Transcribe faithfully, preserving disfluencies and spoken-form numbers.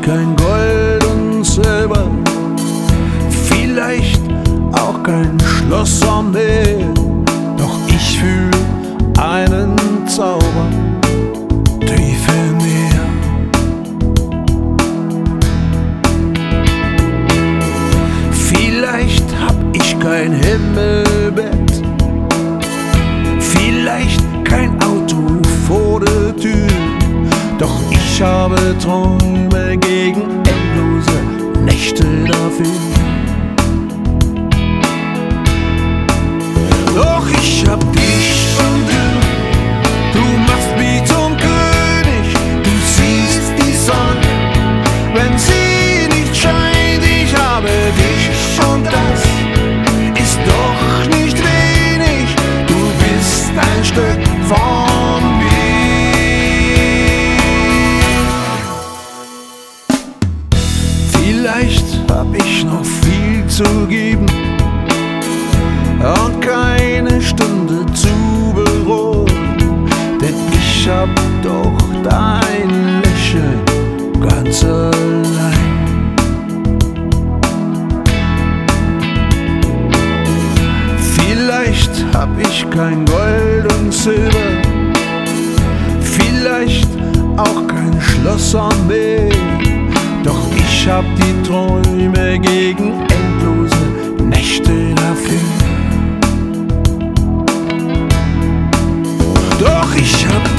kein Gold und Silber, vielleicht auch kein Schloss am Meer, doch ich fühl einen Zauber tief in mir. Vielleicht hab ich kein Himmelbett, vielleicht kein Auto vor der Tür, doch ich habe Träume gegen endlose Nächte dafür. Doch ich hab dich und du, du machst mich zum König. Du siehst die Sonne, wenn sie nicht scheint. Ich habe dich und das ist doch nicht wenig. Du bist ein Stück von mir. Vielleicht hab ich noch viel zu geben und keine Stunde zu bereuen, denn ich hab doch dein Lächeln ganz allein. Vielleicht hab ich kein Gold und Silber, vielleicht auch kein Schloss am Meer, doch ich hab die Träume gegen endlose Nächte dafür. Doch ich hab